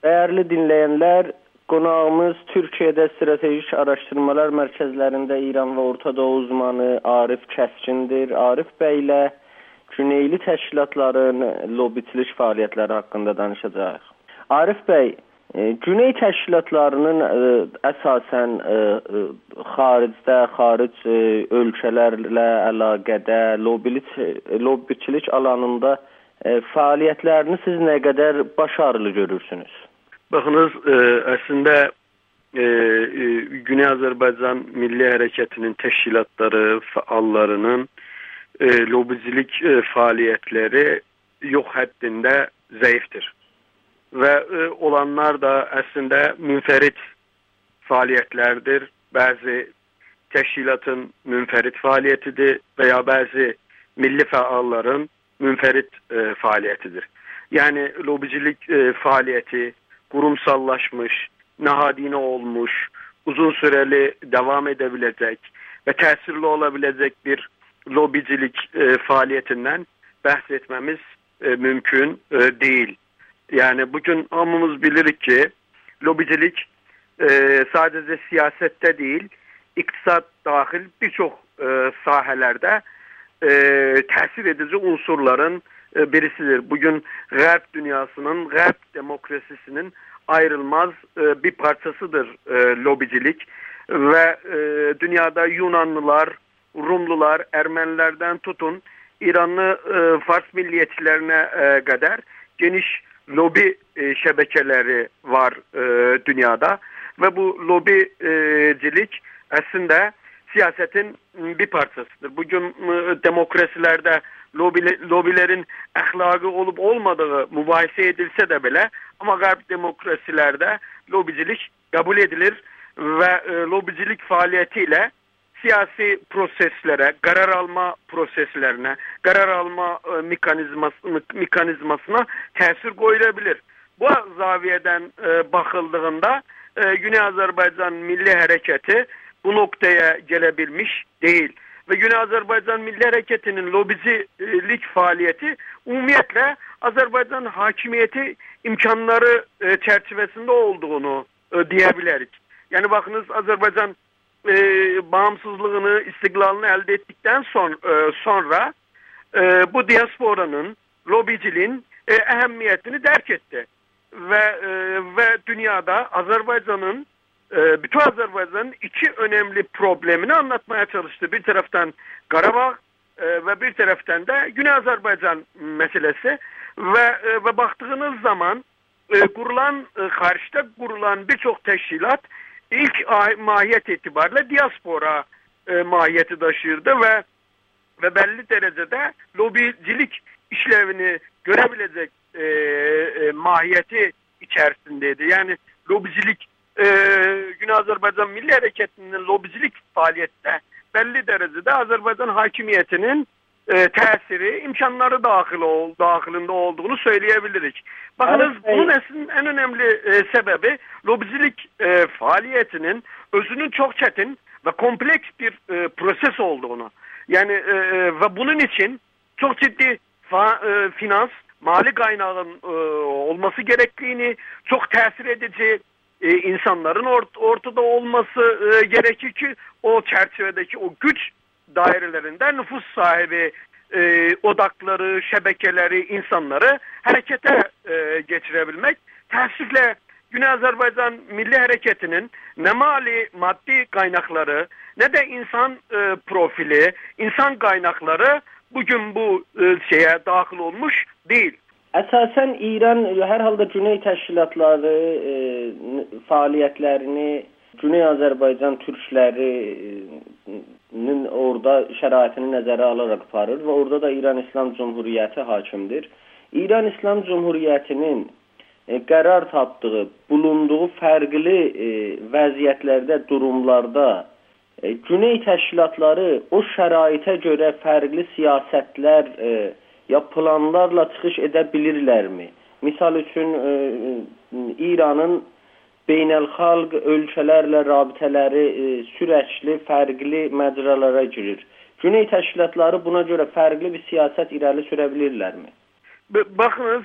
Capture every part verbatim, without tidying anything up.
Değerli dinleyenler, qonağımız Türkiyədə Stratejik Araşdırmalar Mərkəzlərində İran və Orta Doğu uzmanı Arif Kəskindir. Arif bəy ilə Güneyli təşkilatların lobiçilik fəaliyyətləri haqqında danışacağıq. Arif bəy, Güney təşkilatlarının əsasən xaricdə, xaric ölkələrlə əlaqədə lobiçilik alanında fəaliyyətlərini siz nə qədər başarılı görürsünüz? Baxınız, ə, əslində ə, ə, Güney Azərbaycan Milli Hərəkətinin təşkilatları, fəallarının ə, lobicilik ə, fəaliyyətləri yox həddində zəifdir. Və ə, olanlar da əslində münfərid fəaliyyətlərdir. Bəzi təşkilatın münfərid fəaliyyətidir və ya bəzi milli fəalların münfərid ə, fəaliyyətidir. Yəni lobicilik ə, fəaliyyəti kurumsallaşmış, nahadine olmuş, uzun süreli devam edebilecek ve tesirli olabilecek bir lobicilik e, faaliyetinden bahsetmemiz e, mümkün e, değil. Yani bugün hamımız bilirik ki lobicilik e, sadece siyasette değil, iktisat dahil birçok e, sahelerde e, tesir edici unsurların birisidir. Bugün Gərb dünyasının, Gərb demokrasisinin ayrılmaz e, bir parçasıdır e, lobicilik ve e, dünyada Yunanlılar, Rumlular, Ermenilerden tutun İranlı e, Fars milliyetçilerine e, kadar geniş lobi e, şebekeleri var e, dünyada ve bu lobicilik aslında siyasetin bir parçasıdır. Bugün e, demokrasilerde Lobi, lobilerin ahlakı olup olmadığı mübahisə edilse de bile ama Gərb demokrasilerde lobicilik kabul edilir ve e, lobicilik faaliyetiyle siyasi proseslere, karar alma proseslerine, karar alma e, mekanizması, mekanizmasına tesir koyulabilir. Bu zaviyeden e, bakıldığında e, Güney Azərbaycan Milli Hərəkəti bu noktaya gelebilmiş değil. Ve Güney Azərbaycan Milli Hərəkətinin lobicilik faaliyeti umumiyetle Azərbaycan hakimiyeti imkanları e, çerçevesinde olduğunu e, diyebiliriz. Yani bakınız Azərbaycan e, bağımsızlığını, istiklalını elde ettikten son, e, sonra e, bu diasporanın, lobiciliğin e, ehemmiyetini derk etti. Ve, e, ve dünyada Azərbaycan'ın bütün Azerbaycan'ın iki önemli problemini anlatmaya çalıştı. Bir taraftan Karabağ ve bir taraftan da Güney Azerbaycan meselesi ve ve baktığınız zaman kurulan karşıda kurulan birçok teşkilat ilk mahiyet itibariyle diaspora mahiyeti taşırdı ve ve belli derecede lobicilik işlevini görebilecek mahiyeti içerisindeydi. Yani lobicilik Ee, Güney Azərbaycan Milli Hərəkətinin lobicilik faaliyette belli derecede Azərbaycan hakimiyetinin e, tesiri, imkanları dahil ol, dahilinde olduğunu söyleyebiliriz. Bakınız evet, bunun en, en önemli e, sebebi lobicilik e, faaliyetinin özünün çok çetin ve kompleks bir e, proses olduğunu. Yani e, ve bunun için çok ciddi fa, e, finans, mali kaynağın e, olması gerektiğini, çok tesir edici Ee, insanların ort ortada olması e, gerekir ki o çerçevedeki o güç dairelerinde nüfus sahibi e, odakları, şebekeleri, insanları harekete e, geçirebilmek. Tersifle Güney Azərbaycan Milli Hərəkətinin ne mali maddi kaynakları ne de insan e, profili, insan kaynakları bugün bu e, şeye dahil olmuş değil. Əsasən İran hər halda Güney təşkilatları e, fəaliyyətlərini Güney Azərbaycan türklərinin orada şəraitini nəzərə alaraq aparır və orada da İran İslam Cumhuriyyəti hakimdir. İran İslam Cumhuriyyətinin e, qərar tapdığı, bulunduğu fərqli e, vəziyyətlərdə, durumlarda e, Güney təşkilatları o şəraitə görə fərqli siyasətlər e, ya planlarla çıxış edə bilirlərmi? Misal üçün e, İranın beynəlxalq ölkələrlə rabitələri e, sürəkli, fərqli məcralara girir. Güney təşkilatları buna görə fərqli bir siyasət irəli sürə bilirlərmi? Bakınız,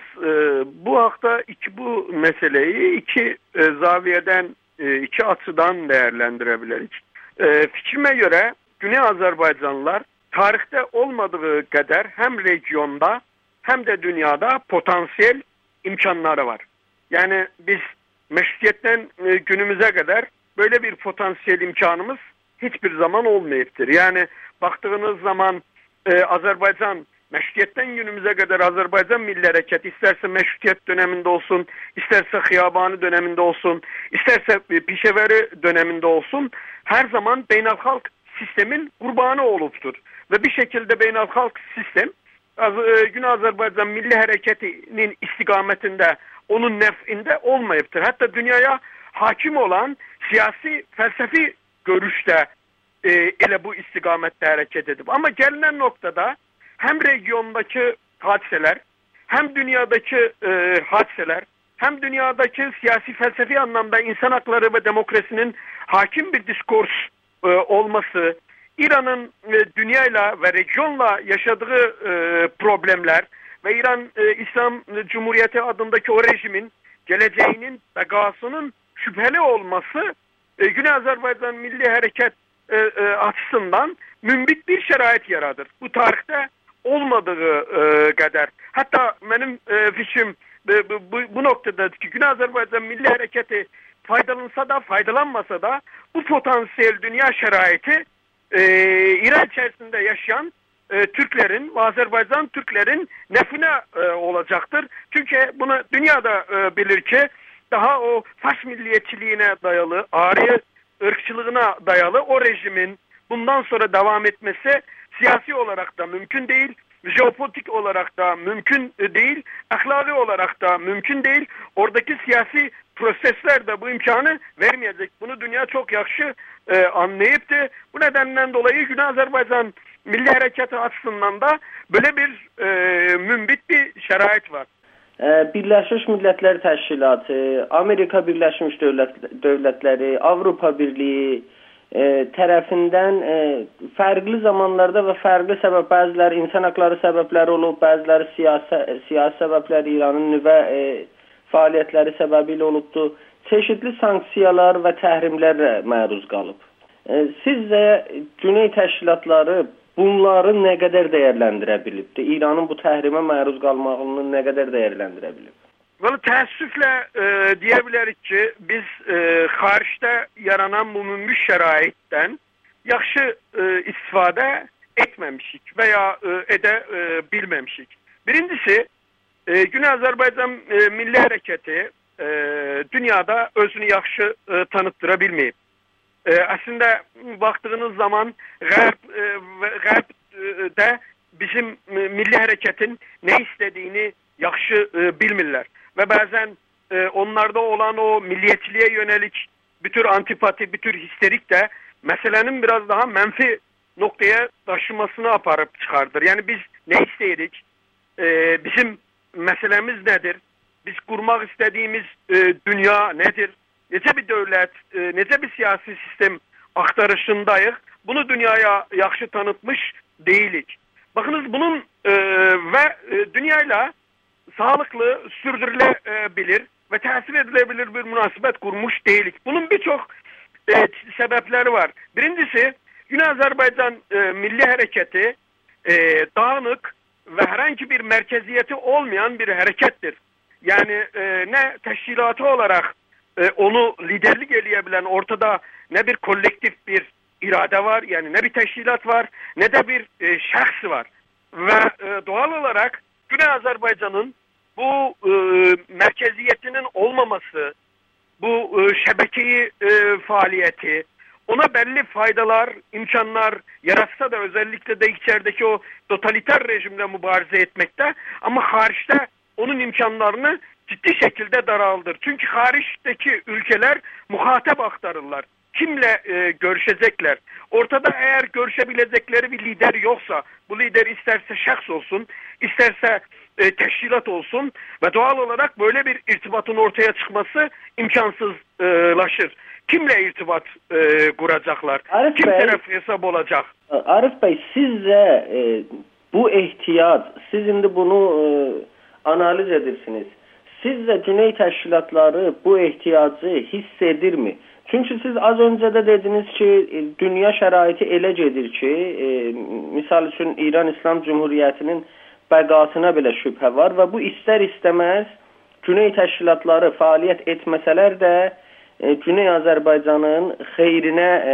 bu haqda iki bu meseleyi iki zaviyeden, iki açıdan değerlendirə bilərik. Fikrime göre Güney Azerbaycanlılar tarihte olmadığı kadar hem regionda hem de dünyada potansiyel imkanları var. Yani biz meşrutiyetten günümüze kadar böyle bir potansiyel imkanımız hiçbir zaman olmayıptır. Yani baktığınız zaman e, Azerbaycan meşrutiyetten günümüze kadar Azerbaycan Milli Hareket isterse meşrutiyet döneminde olsun, isterse Xiyabani döneminde olsun, isterse Pişeveri döneminde olsun her zaman beynelhalk sistemin kurbanı oluptur. Ve bir şekilde beynelhalk sistem Güney Azerbaycan Milli Hareketi'nin istikametinde, onun nef'inde olmayıptır. Hatta dünyaya hakim olan siyasi, felsefi görüşte e, ele bu istikamette hareket edip. Ama gelinen noktada hem regiondaki hadiseler, hem dünyadaki e, hadiseler, hem dünyadaki siyasi felsefi anlamda insan hakları ve demokrasinin hakim bir diskurs e, olması, İran'ın e, dünyayla ve regionla yaşadığı e, problemler ve İran e, İslam Cumhuriyeti adındaki o rejimin geleceğinin, begasının şüpheli olması e, Güney Azerbaycan Milli Hareket e, e, açısından mümbit bir şerait yaradır. Bu tarihte olmadığı e, kadar. Hatta benim e, fikrim e, bu, bu noktada ki Güney Azerbaycan Milli Hareketi faydalansa da faydalanmasa da bu potansiyel dünya şeraiti e, İran içerisinde yaşayan e, Türklerin ve Azerbaycan Türklerin nefine e, olacaktır. Çünkü bunu dünyada e, bilir ki daha o Fars milliyetçiliğine dayalı, Arya ırkçılığına dayalı o rejimin bundan sonra devam etmesi siyasi olarak da mümkün değil, jeopolitik olarak da mümkün değil, ahlaki olarak da mümkün değil. Oradaki siyasi prosesler de bu imkanı vermeyecek. Bunu dünya çok yaxşı e, anlayıptı. Bu nedenden dolayı Güney Azerbaycan Milli Hareketi açısından da böyle bir e, mümbit bir şerait var. Birləşmiş Millətlər Təşkilatı, Amerika Birləşmiş Dövlətləri, Avropa Birliyi e, tərəfindən e, fərqli zamanlarda və fərqli səbəb, bəziləri insan haqları səbəbləri olub, bəziləri siyasi, siyasi səbəbləri, İranın nüvə e, fəaliyyətləri səbəbilə olubdur. Çeşitli sanksiyalar və təhrimlərə məruz qalıb. E, sizcə Güney təşkilatları bunları nə qədər dəyərləndirə bilibdir? İranın bu təhrimə məruz qalmağını nə qədər dəyərləndirə bilib? Valla təəssüflə e, deyə bilərik ki, biz e, xaricdə yaranan bu mümbit şəraitdən yaxşı e, istifadə etməmişik və ya e, edə e, bilməmişik. Birincisi, e, Güney Azərbaycan e, Milli Hərəkəti e, dünyada özünü yaxşı e, tanıttıra bilməyib. E, aslında baktığınız zaman Gərb, e, Qərbdə bizim e, milli hareketin ne istediğini yaxşı e, bilmirlər. Ve bazen e, onlarda olan o milliyetçiliğe yönelik bir tür antipati, bir tür histerik de meselenin biraz daha menfi noktaya taşımasını aparıp çıkardır. Yani biz ne isteyirik? E, bizim meselemiz nedir? Biz kurmak istediğimiz e, dünya nedir? Necə bir dövlət, e, necə bir siyasi sistem aktarışındayıq. Bunu dünyaya yaxşı tanıtmış deyilik. Bakınız bunun e, ve e, dünyayla sağlıklı sürdürülebilir ve tesir edilebilir bir münasebet kurmuş deyilik. Bunun birçok e, sebepleri var. Birincisi, Güney Azerbaycan e, Milli Hareketi e, dağınık ve herhangi bir merkeziyeti olmayan bir harekettir. Yani e, ne teşkilatı olarak e, onu liderlik eleyebilen ortada ne bir kolektif bir irade var, yani ne bir teşkilat var, ne de bir e, şahs var. Ve e, doğal olarak Güney Azerbaycan'ın bu e, merkeziyetinin olmaması, bu e, şebekeyi e, faaliyeti, ona belli faydalar, imkanlar yaratsa da özellikle de içerideki o totaliter rejimle mübarize etmekte, ama hariçte onun imkanlarını ciddi şekilde daraldır. Çünkü hariçteki ülkeler muhatap aktarırlar. Kimle e, görüşecekler? Ortada eğer görüşebilecekleri bir lider yoksa, bu lider isterse şahs olsun, isterse e, teşkilat olsun ve doğal olarak böyle bir irtibatın ortaya çıkması imkansızlaşır. Kimle irtibat e, kuracaklar? Arif Kim Bey, taraf hesap olacak? Arif Bey, sizce e, bu ehtiyat, siz indi bunu e, analiz edirsiniz. Sizcə Güney təşkilatları bu ehtiyacı hiss edirmi? Çünki siz az öncə də dediniz ki, dünya şəraiti elə gedir ki, e, misal üçün İran İslam Cumhuriyyətinin bəqasına belə şübhə var və bu istər-istəməz Güney təşkilatları fəaliyyət etməsələr də e, Güney Azərbaycanın xeyrinə e,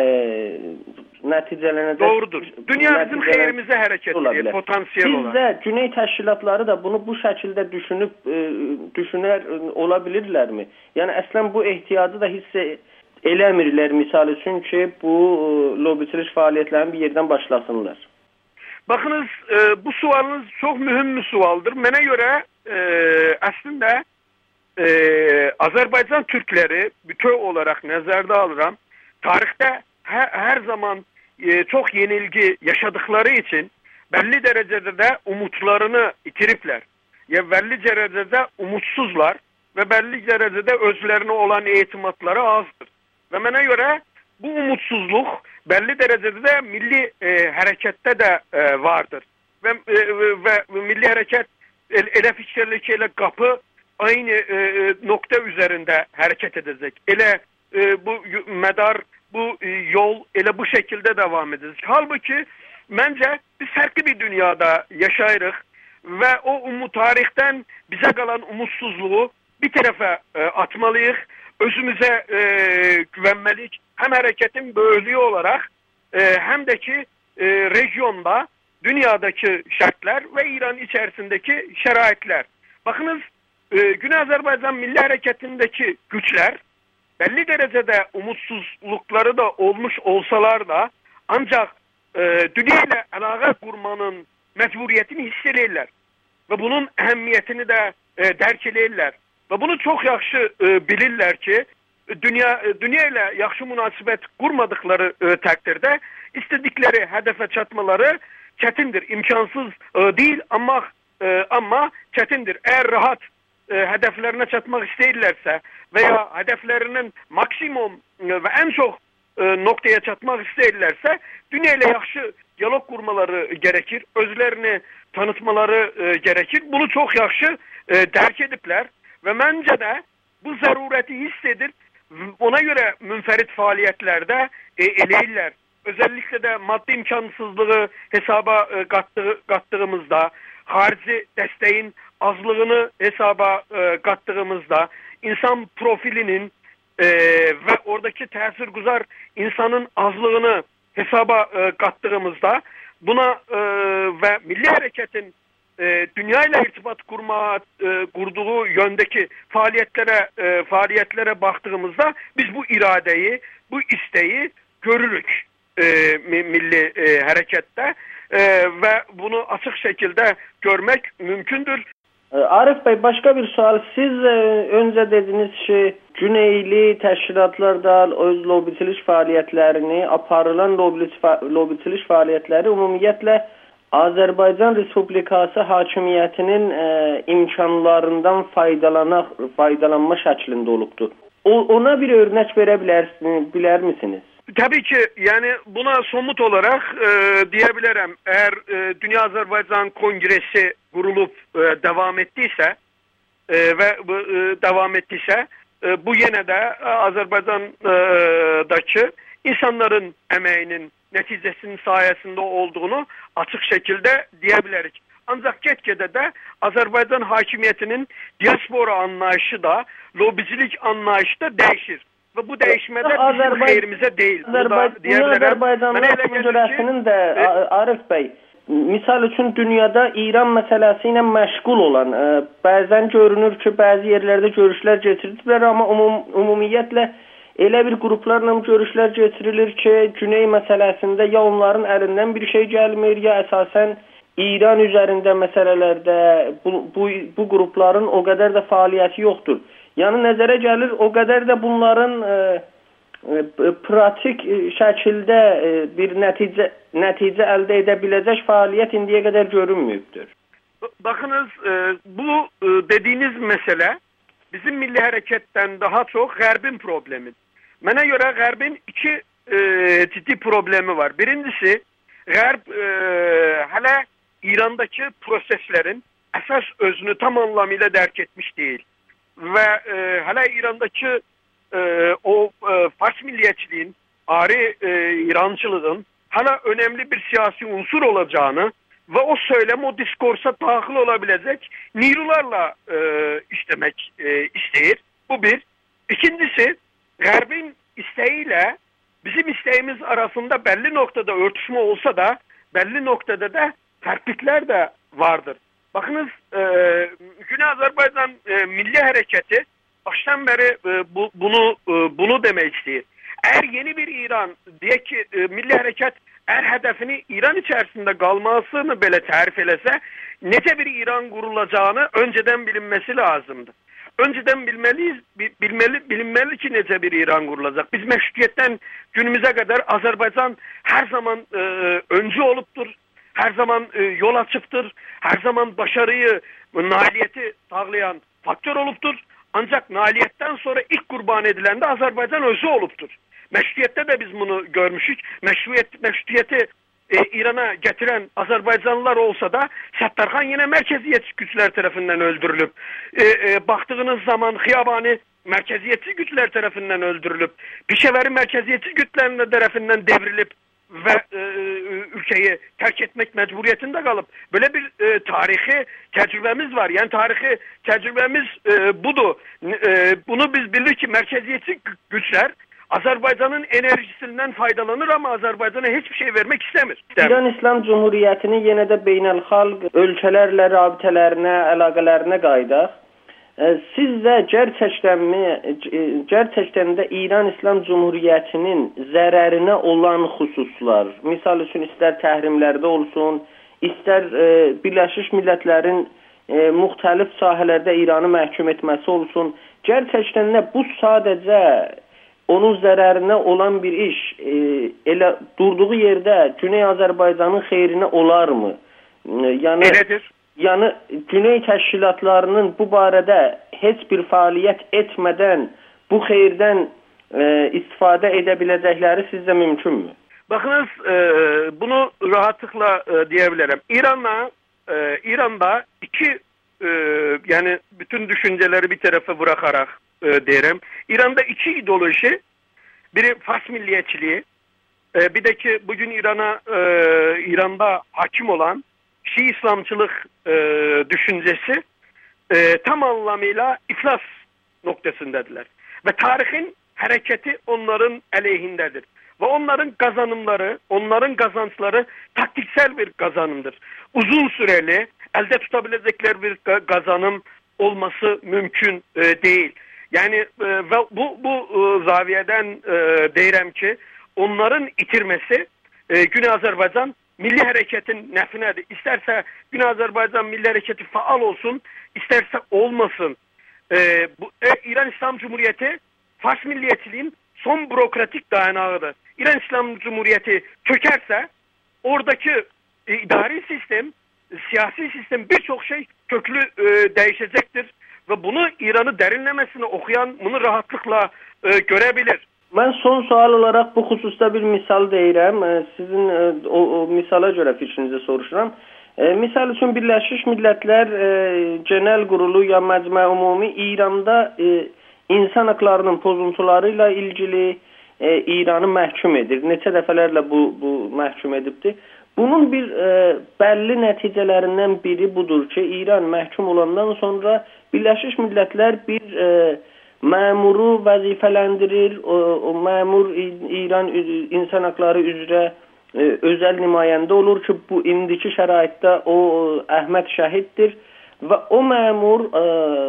nəticələnəcək. Doğrudur. Dünya bizim xeyrimizə hərəkət edir, potansiyel olarak. Sizcə Güney təşkilatları da bunu bu şəkildə düşünüb e, düşünər ola bilirlərmi? Yəni əslən bu ehtiyacı da hiss eləmirlər, misal üçün ki, bu e, lobbiçilik fəaliyyətlərini bir yerdən başlasınlar. Bakınız, e, bu sualınız çok mühim bir sualdır. Mənə görə e, aslında e, Azərbaycan Türkləri bütöv olarak nəzərdə alıram. Tarixdə her, her zaman e, çok yenilgi yaşadıkları için belli derecede de umutlarını itiripler. Ya belli derecede umutsuzlar ve belli derecede özlerine olan itimatları azdır. Ve bana göre bu umutsuzluk belli derecede de milli e, harekette de e, vardır. Ve, e, ve milli hareket ele fikirlikiyle kapı aynı e, nokta üzerinde hareket edecek. Ele e, bu medar, bu e, yol ele bu şekilde devam edecek. Halbuki bence biz farklı bir dünyada yaşayırıq ve o umut tarihten bize kalan umutsuzluğu bir tarafa e, atmalıyız. Özümüze e, güvenmelik, hem hareketin böylüğü olarak e, hem de ki e, regionda dünyadaki şartlar ve İran içerisindeki şeraitler. Bakınız e, Güney Azerbaycan Milli Hareketi'ndeki güçler belli derecede umutsuzlukları da olmuş olsalar da ancak e, dünya ile alaka kurmanın mecburiyetini hisselirler ve bunun ehemmiyetini de e, derk eləyirlər. Ve bunu çok yaxşı e, bilirler ki dünya e, dünya ile yaxşı münasibət kurmadıkları e, takdirde istedikleri hedefe çatmaları çetindir, imkansız e, değil ama e, ama çetindir. Eğer rahat e, hedeflerine çatmak isteyirlerse veya hedeflerinin maksimum e, ve en çok e, noktaya çatmak isteyirlerse dünya ile yaxşı diyalog kurmaları gerekir, özlerini tanıtmaları e, gerekir. Bunu çok yaxşı e, derk edipler. Ve bence de bu zarureti hissedir. Ona göre münferit faaliyetlerde e, eleyirler. Özellikle de maddi imkansızlığı hesaba e, kattığı, kattığımızda, harici desteğin azlığını hesaba e, kattığımızda, insan profilinin e, ve oradaki tesirguzar insanın azlığını hesaba e, kattığımızda, buna e, ve milli hareketin E, dünya ile irtibat kurma e, kurduğu yöndeki faaliyetlere e, faaliyetlere baktığımızda biz bu iradeyi, bu isteği görürük e, milli e, harekette e, ve bunu açık şekilde görmek mümkündür. Arif Bey, başka bir sual. Siz e, önce dediniz ki Güneyli təşkilatlarda öz lobbiçilik faaliyetlerini, aparılan lobbiçilik faaliyetleri umumiyyətlə Azərbaycan Respublikası hakimiyyətinin e, imkanlarından faydalanaq, faydalanma şəklində olubdur. O, ona bir örnek verebilirsiniz, bilir misiniz? Tabii ki, yani buna somut olarak e, diyebilirim. Eğer e, Dünya Azerbaycan Kongresi kurulup e, devam ettiyse e, ve e, devam ettiyse e, bu yine de Azerbaycan'daki insanların emeğinin neticesinin sayesinde olduğunu açık şekilde diyebiliriz. Ancak ketkede de Azerbaycan hakimiyetinin diaspora anlayışı da, lobicilik anlayışı da değişir. Ve bu değişmede bizim xeyrimize değil. Azərbaycanın görəsinin də Arif Bey, misal üçün dünyada İran məsələsi ilə məşğul olan, e, bəzən görünür ki, bəzi yerlərdə görüşlər keçirdilər, amma umum, ümumiyyətlə elə bir qruplarla görüşlər keçirilir ki, Güney məsələsində ya onların əlindən bir şey gəlmir, ya əsasən İran üzərində məsələlərdə bu, bu, bu qrupların o qədər də fəaliyyəti yoxdur. Yəni nəzərə gəlir, o qədər də bunların e, e, pratik şəkildə e, bir nəticə, nəticə əldə edə biləcək fəaliyyət indiyə qədər görünməyibdir. Bakınız, e, bu e, dediğiniz mesele bizim milli hareketten daha çok Garb'in problemi. Bana göre Garb'in iki e, ciddi problemi var. Birincisi, Garb e, hala İran'daki proseslerin əsas özünü tam anlamıyla dərk etmiş deyil. Və e, hələ İrandakı e, o e, Fars milliyetçiliğin, ari e, İrancılığın hala önemli bir siyasi unsur olacağını ve o söylem, o diskorsa dahil olabilecek nirularla e, işlemek e, isteyir. Bu bir. İkincisi, Qərbin isteğiyle bizim isteğimiz arasında belli noktada örtüşme olsa da belli noktada da farklılıklar da vardır. Bakınız, e, Güney Azerbaycan e, Milli Hareketi baştan beri e, bu, bunu e, bunu demek istiyor. Eğer yeni bir İran diye ki e, Milli Hareket eğer hedefini İran içerisinde kalmasını böyle tarif etse nece bir İran kurulacağını önceden bilinmesi lazımdı. Önceden bilmeliyiz, bilmeli, bilinmeli ki nece bir İran kurulacak. Biz meşrutiyetten günümüze kadar Azerbaycan her zaman e, öncü oluptur. Her zaman e, yol açıptır. Her zaman başarıyı, nailiyeti sağlayan faktör oluptur. Ancak nailiyetten sonra ilk kurban edilen de Azerbaycan özü oluptur. Meşrutiyette de biz bunu görmüşük. Meşrutiyet, meşrutiyeti e, İran'a getiren Azerbaycanlılar olsa da Səttarxan yine merkeziyetçi güçler tarafından öldürülüp, e, e, baktığınız zaman Xiyabani merkeziyetçi güçler tarafından öldürülüp, Pişeveri merkeziyetçi güçler tarafından devrilip ve e, ülkeyi terk etmek mecburiyetinde kalıp böyle bir e, tarihi tecrübemiz var. Yani tarihi tecrübemiz e, budur. E, bunu biz bildik ki merkeziyetçi güçler Azerbaycan'ın enerjisinden faydalanır ama Azerbaycan'a hiçbir şey vermek istemir. İran İslam Cumhuriyeti'nin yine de beynəlxalq ölkələrlə rabitələrinə, əlaqələrinə qaydaq. Sizcə gerçəkdənmi, gerçəkdən də İran İslam Cumhuriyetinin zərərinə olan xüsuslar, misal üçün istər təhrimlərdə olsun, istər e, Birləşmiş Millətlərin e, müxtəlif sahələrdə İranı məhkum etməsi olsun, gerçəkdən də bu sadəcə onun zərərinə olan bir iş, e, elə durduğu yerdə Güney Azərbaycanın xeyrinə olarmı? E, yəni, Elədir. Yəni Güney təşkilatlarının bu barədə heç bir fəaliyyət etmədən bu xeyirdən e, istifadə edə biləcəkləri sizcə mümkünmü? Bakınız, e, bunu rahatlıkla e, diyebilirim. İran'la e, İran'da iki e, yani bütün düşünceleri bir tarafa bırakarak e, derim. İran'da iki ideoloji, biri Fars milliyetçiliği, e, bir de ki bugün İran'a e, İran'da hakim olan Şii İslamcılık e, düşüncesi e, tam anlamıyla iflas noktasındadılar. Ve tarihin hareketi onların aleyhindedir. Ve onların kazanımları, onların kazançları taktiksel bir kazanımdır. Uzun süreli elde tutabilecekler bir kazanım olması mümkün e, değil. Yani e, ve bu bu e, zaviyeden e, deyirəm ki, onların itirmesi e, Güney Azerbaycan Milli Hareketin nəfinedir. İsterse Güney Azerbaycan Milli Hareketi faal olsun, isterse olmasın. E, bu, e, İran İslam Cumhuriyeti Fars milliyetçiliğin son bürokratik dayanağıdır. İran İslam Cumhuriyeti çökerse oradaki e, idari sistem, siyasi sistem birçok şey köklü e, değişecektir. Ve bunu İran'ı derinlemesine okuyan bunu rahatlıkla e, görebilir. Ben son sual olarak bu hususta bir misal deyirəm. Sizin e, o, o misala göre fikrinizi soruşuram. E, misal üçün Birləşmiş Millətlər e, Genel Qurulu ya Məcmə Ümumi İranda e, insan haklarının pozuntularıyla ilgili e, İranı məhkum edir. Neçə dəfələrlə bu, bu məhkum edibdir. Bunun bir e, belli nəticələrindən biri budur ki, İran məhkum olandan sonra Birləşmiş Millətlər bir e, məmuru vəzifələndirir. O, o məmur İran insan hakları üzrə e, özəl nümayəndə olur ki, bu indiki şəraitdə o Əhməd Şəhiddir və o məmur e,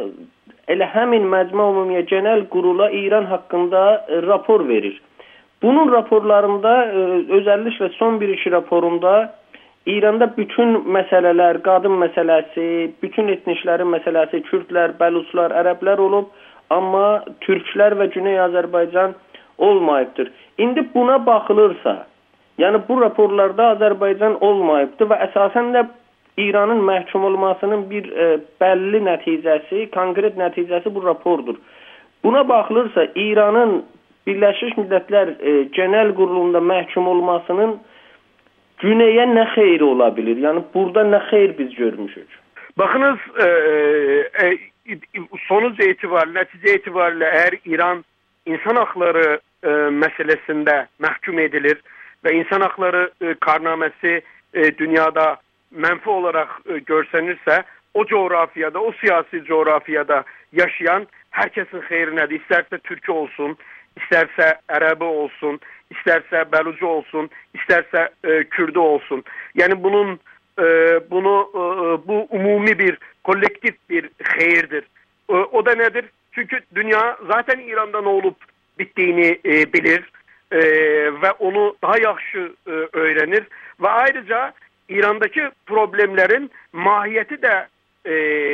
elə həmin Məcmə Ümumiyyə Genel Qurula İran haqqında e, rapor verir. Bunun raporlarında e, özəlliklə son bir iki raporunda İranda bütün məsələlər, qadın məsələsi, bütün etnişlərin məsələsi, Kürdlər, Bəluçlar, Ərəblər olub, amma Türklər və Güney Azərbaycan olmayıbdır. İndi buna baxılırsa, yəni bu raporlarda Azərbaycan olmayıbdır və əsasən də İranın məhkum olmasının bir e, bəlli nəticəsi, konkret nəticəsi bu rapordur. Buna baxılırsa, İranın Birləşmiş Millətlər e, Genel Qurulunda məhkum olmasının Güney'e ne xeyri olabilir? Yani burada ne xeyr biz görmüşük? Bakınız e, e, sonuç itibariyle, netice itibariyle eğer İran insan hakları e, meselesinde mahkum edilir ve insan hakları e, karnamesi e, dünyada menfi olarak e, görsenirse, o coğrafyada, o siyasi coğrafyada yaşayan herkesin hayrinedir. İsterse Türk'ü olsun, isterse Arabi olsun, isterse Belucu olsun, isterse e, Kürdü olsun. Yani bunun e, bunu e, bu umumi bir, kolektif bir hayırdır. E, o da nedir? Çünkü dünya zaten İran'da ne olup bittiğini e, bilir e, ve onu daha yaxşı e, öğrenir ve ayrıca İran'daki problemlerin mahiyeti de e,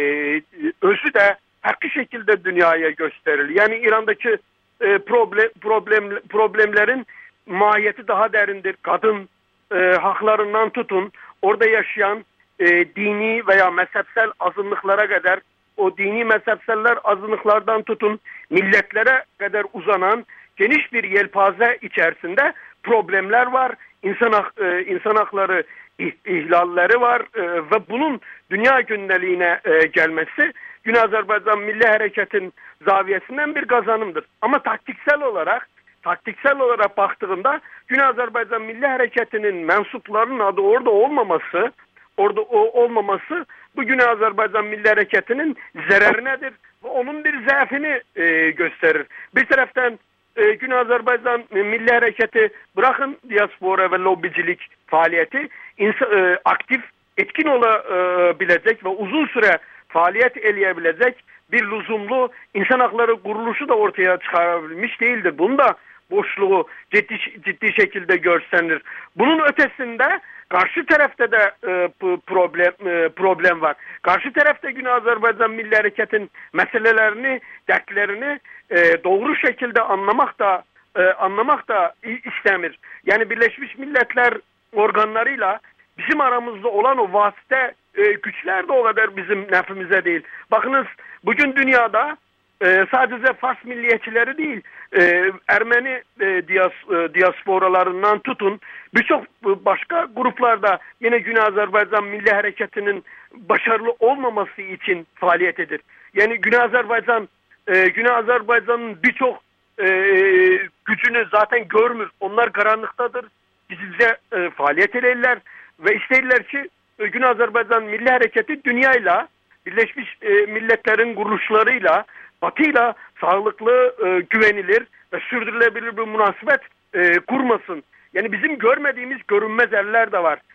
özü de haklı şekilde dünyaya gösterilir. Yani İran'daki e, problem, problem problemlerin mahiyeti daha derindir. Kadın e, haklarından tutun, orada yaşayan e, dini veya mezhepsel azınlıklara kadar, o dini mezhepseller azınlıklardan tutun milletlere kadar uzanan geniş bir yelpaze içerisinde problemler var. İnsan, hak, e, insan hakları ihlalleri var e, ve bunun dünya gündeliğine e, gelmesi Güney Azerbaycan Milli Hareket'in zaviyesinden bir kazanımdır. Ama taktiksel olarak taktiksel olarak baktığımda Güney Azerbaycan Milli Hareketi'nin mensuplarının adı orada olmaması, orada o olmaması bu Güney Azerbaycan Milli Hareketi'nin zararınadır ve onun bir zaafını e, gösterir. Bir taraftan e, Güney Azerbaycan Milli Hareketi bırakın diaspora ve lobicilik faaliyeti insan, e, aktif, etkin olabilecek ve uzun süre faaliyet eleyebilecek bir lüzumlu insan hakları kuruluşu da ortaya çıkarabilmiş değildir. Bunu da boşluğu ciddi, ciddi şekilde görsenir. Bunun ötesinde karşı tarafta da e, problem e, problem var. Karşı tarafta Güney Azerbaycan Milli Hareket'in meselelerini, dertlerini e, doğru şekilde anlamak da e, anlamak da istemir. Yani Birleşmiş Milletler organlarıyla bizim aramızda olan o vasıta e, güçler de o kadar bizim nefimize değil. Bakınız bugün dünyada e, sadece Fars milliyetçileri değil, e, Ermeni e, diyas, e, diasporalarından tutun birçok başka gruplarda yine Güney Azerbaycan Milli Hareketi'nin başarılı olmaması için faaliyet edir. Yani Güney Azerbaycan e, Güney Azerbaycan'ın birçok e, gücünü zaten görmür. Onlar karanlıktadır. Bize e, faaliyet ederler ve isterler ki e, Güney Azerbaycan Milli Hareketi dünyayla, Birleşmiş e, Milletler'in kuruluşlarıyla, Batı'yla sağlıklı, e, güvenilir ve sürdürülebilir bir münasebet e, kurmasın. Yani bizim görmediğimiz görünmez eller de var.